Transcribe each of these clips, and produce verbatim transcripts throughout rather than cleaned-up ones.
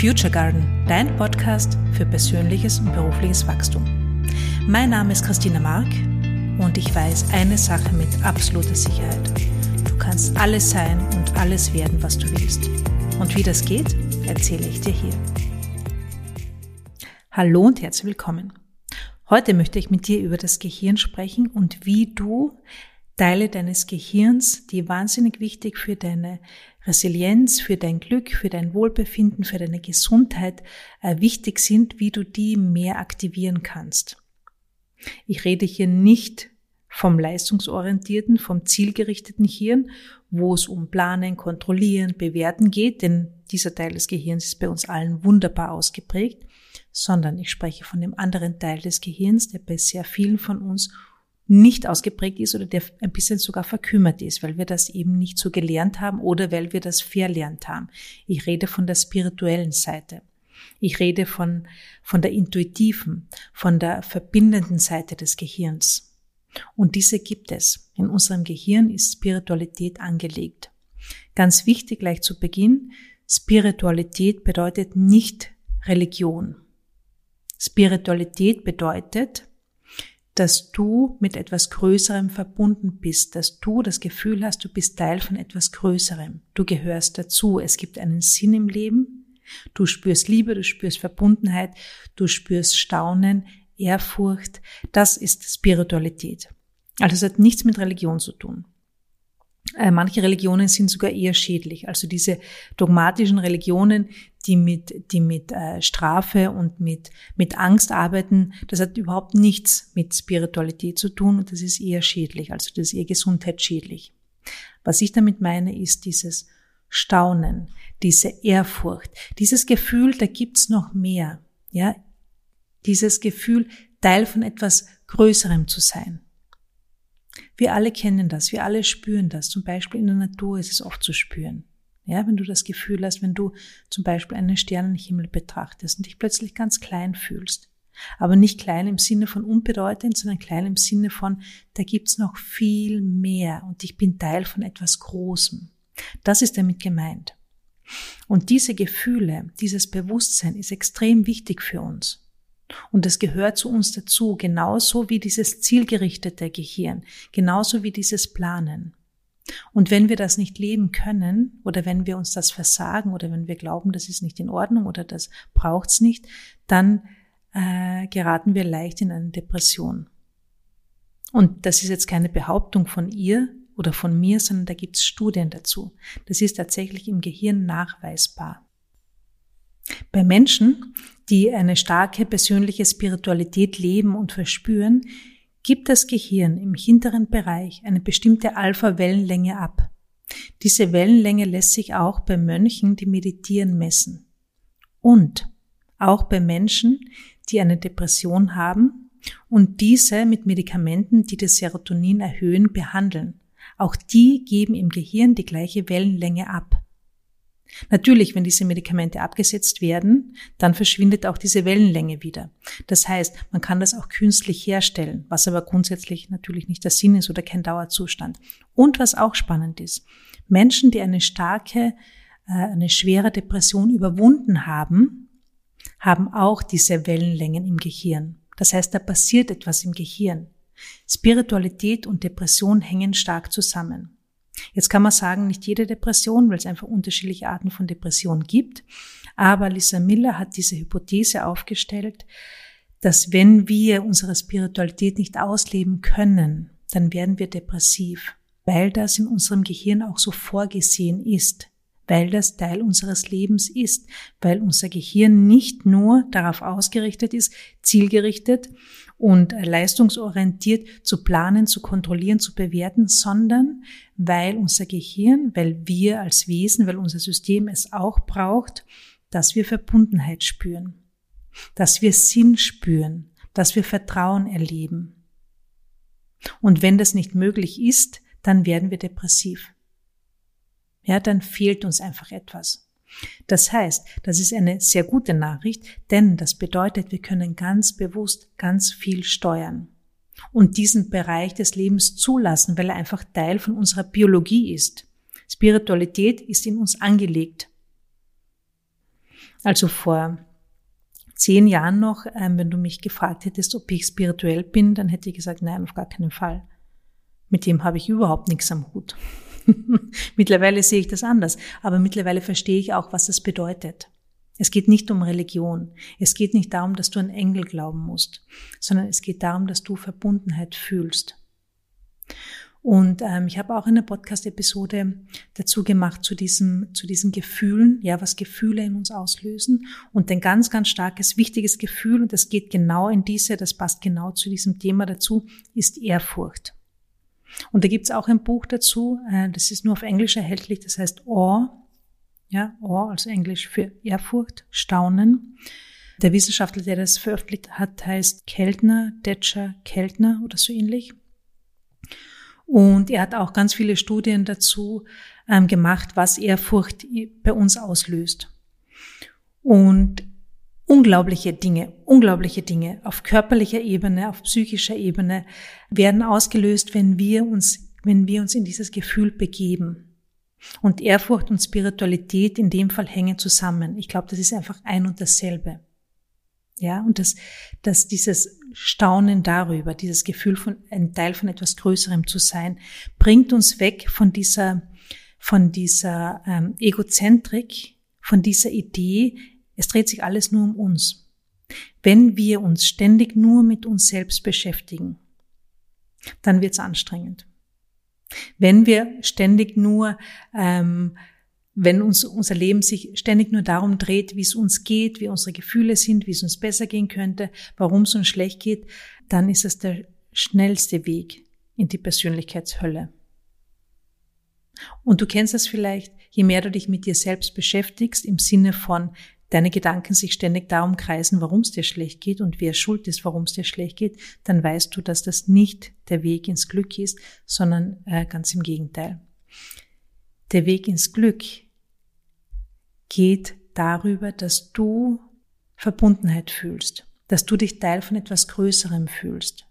Future Garden, dein Podcast für persönliches und berufliches Wachstum. Mein Name ist Christina Mark und ich weiß eine Sache mit absoluter Sicherheit. Du kannst alles sein und alles werden, was du willst. Und wie das geht, erzähle ich dir hier. Hallo und herzlich willkommen. Heute möchte ich mit dir über das Gehirn sprechen und wie du Teile deines Gehirns, die wahnsinnig wichtig für deine Resilienz, für dein Glück, für dein Wohlbefinden, für deine Gesundheit äh, wichtig sind, wie du die mehr aktivieren kannst. Ich rede hier nicht vom leistungsorientierten, vom zielgerichteten Hirn, wo es um Planen, Kontrollieren, Bewerten geht, denn dieser Teil des Gehirns ist bei uns allen wunderbar ausgeprägt, sondern ich spreche von dem anderen Teil des Gehirns, der bei sehr vielen von uns nicht ausgeprägt ist oder der ein bisschen sogar verkümmert ist, weil wir das eben nicht so gelernt haben oder weil wir das verlernt haben. Ich rede von der spirituellen Seite. Ich rede von, von der intuitiven, von der verbindenden Seite des Gehirns. Und diese gibt es. In unserem Gehirn ist Spiritualität angelegt. Ganz wichtig gleich zu Beginn, Spiritualität bedeutet nicht Religion. Spiritualität bedeutet, dass du mit etwas Größerem verbunden bist, dass du das Gefühl hast, du bist Teil von etwas Größerem. Du gehörst dazu. Es gibt einen Sinn im Leben. Du spürst Liebe, du spürst Verbundenheit, du spürst Staunen, Ehrfurcht. Das ist Spiritualität. Also es hat nichts mit Religion zu tun. Äh, manche Religionen sind sogar eher schädlich. Also diese dogmatischen Religionen, die mit, die mit äh, Strafe und mit, mit Angst arbeiten, das hat überhaupt nichts mit Spiritualität zu tun und das ist eher schädlich. Also das ist eher gesundheitsschädlich. Was ich damit meine, ist dieses Staunen, diese Ehrfurcht, dieses Gefühl, da gibt's noch mehr. Ja, dieses Gefühl, Teil von etwas Größerem zu sein. Wir alle kennen das, wir alle spüren das. Zum Beispiel in der Natur ist es oft zu spüren. Ja, wenn du das Gefühl hast, wenn du zum Beispiel einen Sternenhimmel betrachtest und dich plötzlich ganz klein fühlst. Aber nicht klein im Sinne von unbedeutend, sondern klein im Sinne von, da gibt's noch viel mehr und ich bin Teil von etwas Großem. Das ist damit gemeint. Und diese Gefühle, dieses Bewusstsein ist extrem wichtig für uns. Und das gehört zu uns dazu, genauso wie dieses zielgerichtete Gehirn, genauso wie dieses Planen. Und wenn wir das nicht leben können oder wenn wir uns das versagen oder wenn wir glauben, das ist nicht in Ordnung oder das braucht's nicht, dann äh, geraten wir leicht in eine Depression. Und das ist jetzt keine Behauptung von ihr oder von mir, sondern da gibt's Studien dazu. Das ist tatsächlich im Gehirn nachweisbar. Bei Menschen, die eine starke persönliche Spiritualität leben und verspüren, gibt das Gehirn im hinteren Bereich eine bestimmte Alpha-Wellenlänge ab. Diese Wellenlänge lässt sich auch bei Mönchen, die meditieren, messen. Und auch bei Menschen, die eine Depression haben und diese mit Medikamenten, die das Serotonin erhöhen, behandeln. Auch die geben im Gehirn die gleiche Wellenlänge ab. Natürlich, wenn diese Medikamente abgesetzt werden, dann verschwindet auch diese Wellenlänge wieder. Das heißt, man kann das auch künstlich herstellen, was aber grundsätzlich natürlich nicht der Sinn ist oder kein Dauerzustand. Und was auch spannend ist, Menschen, die eine starke, eine schwere Depression überwunden haben, haben auch diese Wellenlängen im Gehirn. Das heißt, da passiert etwas im Gehirn. Spiritualität und Depression hängen stark zusammen. Jetzt kann man sagen, nicht jede Depression, weil es einfach unterschiedliche Arten von Depression gibt. Aber Lisa Miller hat diese Hypothese aufgestellt, dass wenn wir unsere Spiritualität nicht ausleben können, dann werden wir depressiv, weil das in unserem Gehirn auch so vorgesehen ist, weil das Teil unseres Lebens ist, weil unser Gehirn nicht nur darauf ausgerichtet ist, zielgerichtet und leistungsorientiert zu planen, zu kontrollieren, zu bewerten, sondern weil unser Gehirn, weil wir als Wesen, weil unser System es auch braucht, dass wir Verbundenheit spüren, dass wir Sinn spüren, dass wir Vertrauen erleben. Und wenn das nicht möglich ist, dann werden wir depressiv. Ja, dann fehlt uns einfach etwas. Das heißt, das ist eine sehr gute Nachricht, denn das bedeutet, wir können ganz bewusst ganz viel steuern und diesen Bereich des Lebens zulassen, weil er einfach Teil von unserer Biologie ist. Spiritualität ist in uns angelegt. Also vor zehn Jahren noch, ähm, wenn du mich gefragt hättest, ob ich spirituell bin, dann hätte ich gesagt, nein, auf gar keinen Fall. Mit dem habe ich überhaupt nichts am Hut. Mittlerweile sehe ich das anders, aber mittlerweile verstehe ich auch, was das bedeutet. Es geht nicht um Religion. Es geht nicht darum, dass du an Engel glauben musst, sondern es geht darum, dass du Verbundenheit fühlst. Und ähm, ich habe auch eine Podcast-Episode dazu gemacht, zu diesem, zu diesen Gefühlen, ja, was Gefühle in uns auslösen. Und ein ganz, ganz starkes, wichtiges Gefühl, und das geht genau in diese, das passt genau zu diesem Thema dazu, ist Ehrfurcht. Und da gibt's auch ein Buch dazu, äh, das ist nur auf Englisch erhältlich, das heißt Awe, ja, Awe, also Englisch für Ehrfurcht, Staunen. Der Wissenschaftler, der das veröffentlicht hat, heißt Keltner, Detscher Keltner oder so ähnlich. Und er hat auch ganz viele Studien dazu ähm, gemacht, was Ehrfurcht bei uns auslöst. Und unglaubliche Dinge, unglaubliche Dinge auf körperlicher Ebene, auf psychischer Ebene werden ausgelöst, wenn wir uns, wenn wir uns in dieses Gefühl begeben. Und Ehrfurcht und Spiritualität in dem Fall hängen zusammen. Ich glaube, das ist einfach ein und dasselbe. Ja, und das, dass dieses Staunen darüber, dieses Gefühl von, ein Teil von etwas Größerem zu sein, bringt uns weg von dieser, von dieser ähm, Egozentrik, von dieser Idee, es dreht sich alles nur um uns. Wenn wir uns ständig nur mit uns selbst beschäftigen, dann wird's anstrengend. Wenn wir ständig nur ähm, Wenn uns unser Leben sich ständig nur darum dreht, wie es uns geht, wie unsere Gefühle sind, wie es uns besser gehen könnte, warum es uns schlecht geht, dann ist es der schnellste Weg in die Persönlichkeitshölle. Und du kennst das vielleicht, je mehr du dich mit dir selbst beschäftigst, im Sinne von deine Gedanken sich ständig darum kreisen, warum es dir schlecht geht und wer schuld ist, warum es dir schlecht geht, dann weißt du, dass das nicht der Weg ins Glück ist, sondern äh, ganz im Gegenteil. Der Weg ins Glück geht darüber, dass du Verbundenheit fühlst, dass du dich Teil von etwas Größerem fühlst,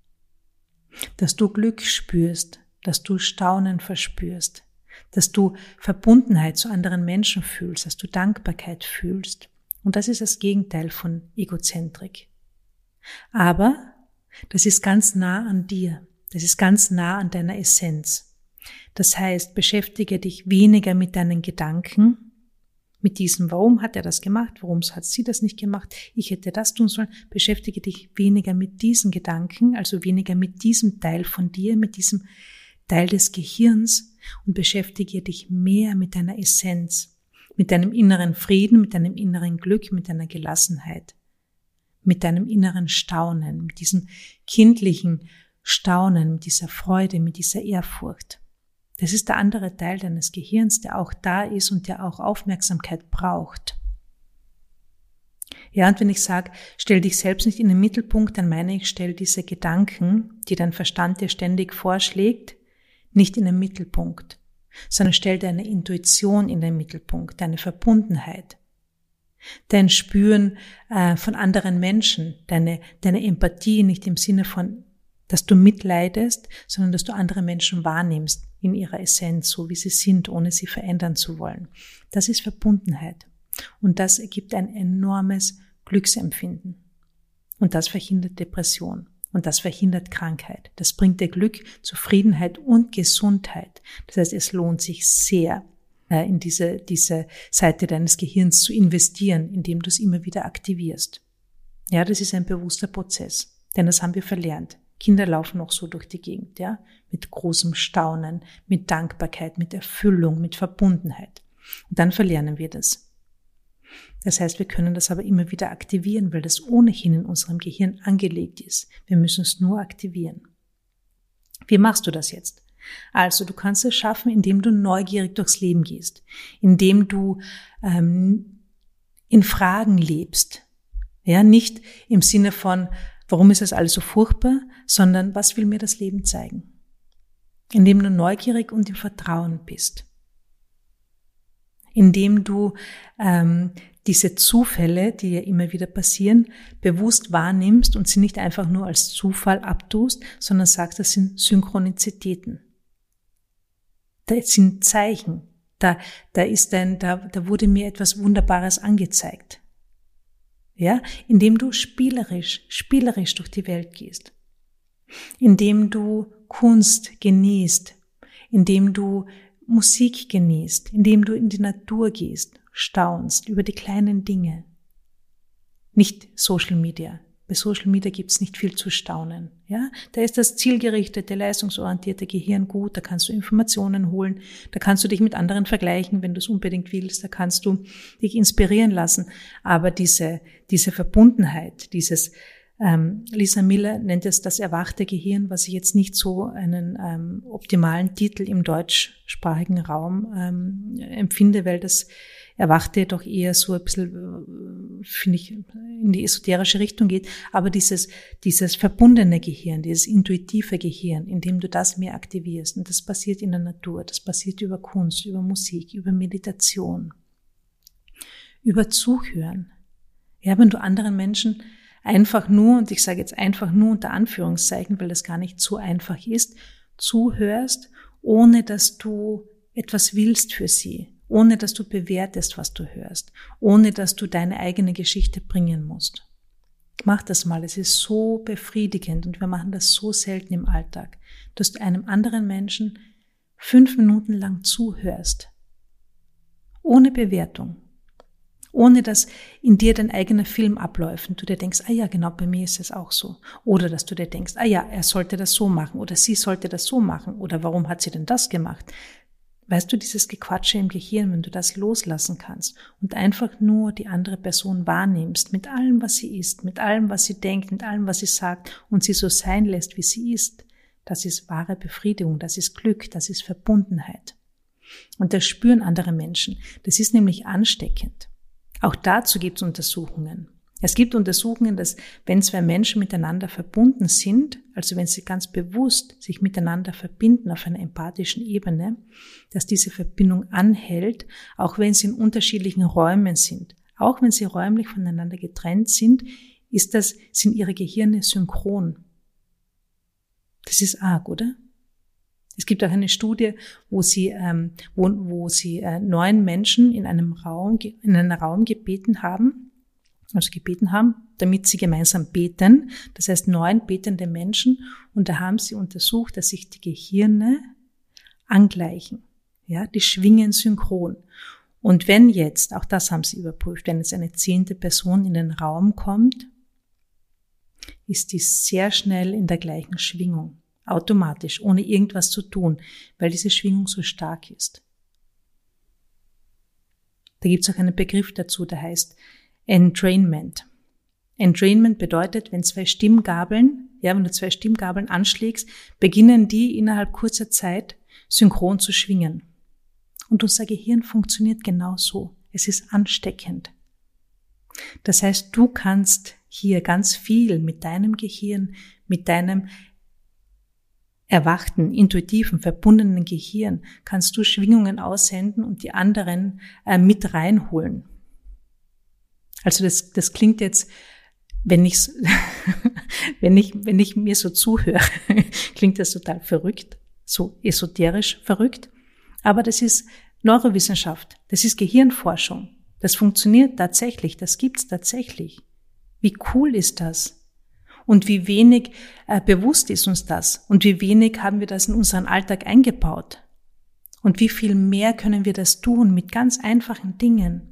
dass du Glück spürst, dass du Staunen verspürst, dass du Verbundenheit zu anderen Menschen fühlst, dass du Dankbarkeit fühlst. Und das ist das Gegenteil von Egozentrik. Aber das ist ganz nah an dir, das ist ganz nah an deiner Essenz. Das heißt, beschäftige dich weniger mit deinen Gedanken, mit diesem, warum hat er das gemacht, warum hat sie das nicht gemacht, ich hätte das tun sollen. Beschäftige dich weniger mit diesen Gedanken, also weniger mit diesem Teil von dir, mit diesem Teil des Gehirns und beschäftige dich mehr mit deiner Essenz, mit deinem inneren Frieden, mit deinem inneren Glück, mit deiner Gelassenheit, mit deinem inneren Staunen, mit diesem kindlichen Staunen, mit dieser Freude, mit dieser Ehrfurcht. Das ist der andere Teil deines Gehirns, der auch da ist und der auch Aufmerksamkeit braucht. Ja, und wenn ich sage, stell dich selbst nicht in den Mittelpunkt, dann meine ich, stell diese Gedanken, die dein Verstand dir ständig vorschlägt, nicht in den Mittelpunkt, sondern stell deine Intuition in den Mittelpunkt, deine Verbundenheit, dein Spüren äh, von anderen Menschen, deine, deine Empathie, nicht im Sinne von, dass du mitleidest, sondern dass du andere Menschen wahrnimmst in ihrer Essenz, so wie sie sind, ohne sie verändern zu wollen. Das ist Verbundenheit. Und das ergibt ein enormes Glücksempfinden. Und das verhindert Depression. Und das verhindert Krankheit. Das bringt dir Glück, Zufriedenheit und Gesundheit. Das heißt, es lohnt sich sehr, in diese, diese Seite deines Gehirns zu investieren, indem du es immer wieder aktivierst. Ja, das ist ein bewusster Prozess. Denn das haben wir verlernt. Kinder laufen auch so durch die Gegend, ja, mit großem Staunen, mit Dankbarkeit, mit Erfüllung, mit Verbundenheit. Und dann verlernen wir das. Das heißt, wir können das aber immer wieder aktivieren, weil das ohnehin in unserem Gehirn angelegt ist. Wir müssen es nur aktivieren. Wie machst du das jetzt? Also, du kannst es schaffen, indem du neugierig durchs Leben gehst, indem du ähm, in Fragen lebst. Ja, nicht im Sinne von, warum ist das alles so furchtbar, sondern was will mir das Leben zeigen? Indem du neugierig und im Vertrauen bist. Indem du ähm, diese Zufälle, die ja immer wieder passieren, bewusst wahrnimmst und sie nicht einfach nur als Zufall abtust, sondern sagst, das sind Synchronizitäten. Das sind Zeichen, Da, da ist ein, da, da wurde mir etwas Wunderbares angezeigt. Ja, indem du spielerisch, spielerisch durch die Welt gehst. Indem du Kunst genießt, indem du Musik genießt, indem du in die Natur gehst, staunst über die kleinen Dinge. Nicht Social Media. Bei Social Media gibt's nicht viel zu staunen. Ja, da ist das zielgerichtete, leistungsorientierte Gehirn gut, da kannst du Informationen holen, da kannst du dich mit anderen vergleichen, wenn du es unbedingt willst, da kannst du dich inspirieren lassen. Aber diese, diese Verbundenheit, dieses, ähm, Lisa Miller nennt es das erwachte Gehirn, was ich jetzt nicht so einen ähm, optimalen Titel im deutschsprachigen Raum ähm, empfinde, weil das Erwachte doch eher so ein bisschen, finde ich, in die esoterische Richtung geht. Aber dieses, dieses verbundene Gehirn, dieses intuitive Gehirn, in dem du das mehr aktivierst. Und das passiert in der Natur, das passiert über Kunst, über Musik, über Meditation, über Zuhören. Ja, wenn du anderen Menschen einfach nur, und ich sage jetzt einfach nur unter Anführungszeichen, weil das gar nicht so einfach ist, zuhörst, ohne dass du etwas willst für sie. Ohne dass du bewertest, was du hörst, ohne dass du deine eigene Geschichte bringen musst. Mach das mal, es ist so befriedigend und wir machen das so selten im Alltag, dass du einem anderen Menschen fünf Minuten lang zuhörst, ohne Bewertung, ohne dass in dir dein eigener Film abläuft und du dir denkst, ah ja, genau, bei mir ist es auch so. Oder dass du dir denkst, ah ja, er sollte das so machen oder sie sollte das so machen oder warum hat sie denn das gemacht? Weißt du, dieses Gequatsche im Gehirn, wenn du das loslassen kannst und einfach nur die andere Person wahrnimmst, mit allem, was sie ist, mit allem, was sie denkt, mit allem, was sie sagt und sie so sein lässt, wie sie ist, das ist wahre Befriedigung, das ist Glück, das ist Verbundenheit. Und das spüren andere Menschen. Das ist nämlich ansteckend. Auch dazu gibt es Untersuchungen. Es gibt Untersuchungen, dass wenn zwei Menschen miteinander verbunden sind, also wenn sie ganz bewusst sich miteinander verbinden auf einer empathischen Ebene, dass diese Verbindung anhält, auch wenn sie in unterschiedlichen Räumen sind. Auch wenn sie räumlich voneinander getrennt sind, ist das, sind ihre Gehirne synchron. Das ist arg, oder? Es gibt auch eine Studie, wo sie, ähm, wo, wo sie äh, neun Menschen in einem Raum, in einen Raum gebeten haben, also gebeten haben, damit sie gemeinsam beten. Das heißt, neun betende Menschen. Und da haben sie untersucht, dass sich die Gehirne angleichen. Ja, die schwingen synchron. Und wenn jetzt, auch das haben sie überprüft, wenn jetzt eine zehnte Person in den Raum kommt, ist die sehr schnell in der gleichen Schwingung. Automatisch, ohne irgendwas zu tun, weil diese Schwingung so stark ist. Da gibt es auch einen Begriff dazu, der heißt Entrainment. Entrainment bedeutet, wenn zwei Stimmgabeln, ja, wenn du zwei Stimmgabeln anschlägst, beginnen die innerhalb kurzer Zeit synchron zu schwingen. Und unser Gehirn funktioniert genau so. Es ist ansteckend. Das heißt, du kannst hier ganz viel mit deinem Gehirn, mit deinem erwachten, intuitiven, verbundenen Gehirn, kannst du Schwingungen aussenden und die anderen äh, mit reinholen. Also das, das klingt jetzt, wenn ich, wenn ich, wenn ich mir so zuhöre, klingt das total verrückt, so esoterisch verrückt. Aber das ist Neurowissenschaft, das ist Gehirnforschung. Das funktioniert tatsächlich, das gibt's tatsächlich. Wie cool ist das? Und wie wenig äh, bewusst ist uns das? Und wie wenig haben wir das in unseren Alltag eingebaut? Und wie viel mehr können wir das tun mit ganz einfachen Dingen?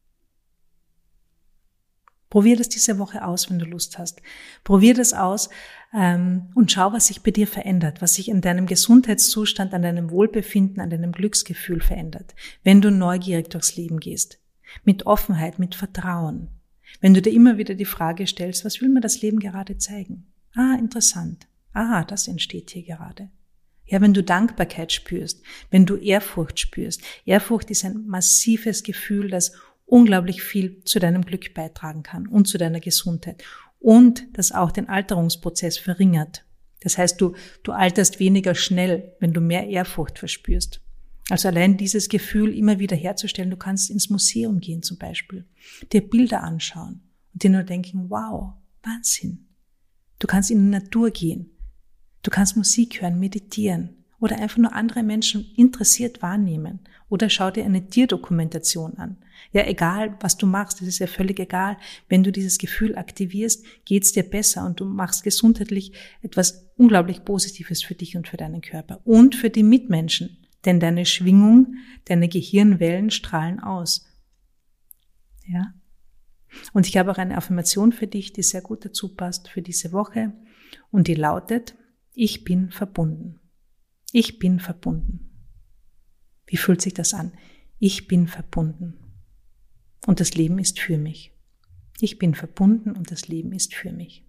Probier das diese Woche aus, wenn du Lust hast. Probier das aus ähm, und schau, was sich bei dir verändert, was sich in deinem Gesundheitszustand, an deinem Wohlbefinden, an deinem Glücksgefühl verändert, wenn du neugierig durchs Leben gehst, mit Offenheit, mit Vertrauen. Wenn du dir immer wieder die Frage stellst, was will mir das Leben gerade zeigen? Ah, interessant. Ah, das entsteht hier gerade. Ja, wenn du Dankbarkeit spürst, wenn du Ehrfurcht spürst. Ehrfurcht ist ein massives Gefühl, das unglaublich viel zu deinem Glück beitragen kann und zu deiner Gesundheit und das auch den Alterungsprozess verringert. Das heißt, du, du alterst weniger schnell, wenn du mehr Ehrfurcht verspürst. Also allein dieses Gefühl immer wieder herzustellen, du kannst ins Museum gehen zum Beispiel, dir Bilder anschauen und dir nur denken, wow, Wahnsinn. Du kannst in die Natur gehen, du kannst Musik hören, meditieren oder einfach nur andere Menschen interessiert wahrnehmen oder schau dir eine Tierdokumentation an. Ja, egal, was du machst, das ist ja völlig egal. Wenn du dieses Gefühl aktivierst, geht's dir besser und du machst gesundheitlich etwas unglaublich Positives für dich und für deinen Körper und für die Mitmenschen, denn deine Schwingung, deine Gehirnwellen strahlen aus. Ja? Und ich habe auch eine Affirmation für dich, die sehr gut dazu passt für diese Woche und die lautet: Ich bin verbunden. Ich bin verbunden. Wie fühlt sich das an? Ich bin verbunden. Und das Leben ist für mich. Ich bin verbunden und das Leben ist für mich.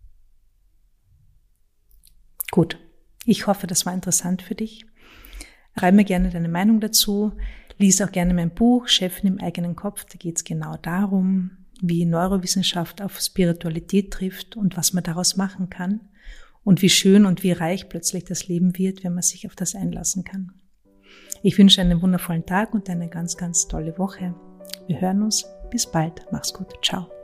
Gut, ich hoffe, das war interessant für dich. Schreib mir gerne deine Meinung dazu. Lies auch gerne mein Buch Chefin im eigenen Kopf. Da geht es genau darum, wie Neurowissenschaft auf Spiritualität trifft und was man daraus machen kann. Und wie schön und wie reich plötzlich das Leben wird, wenn man sich auf das einlassen kann. Ich wünsche einen wundervollen Tag und eine ganz, ganz tolle Woche. Wir hören uns. Bis bald. Mach's gut. Ciao.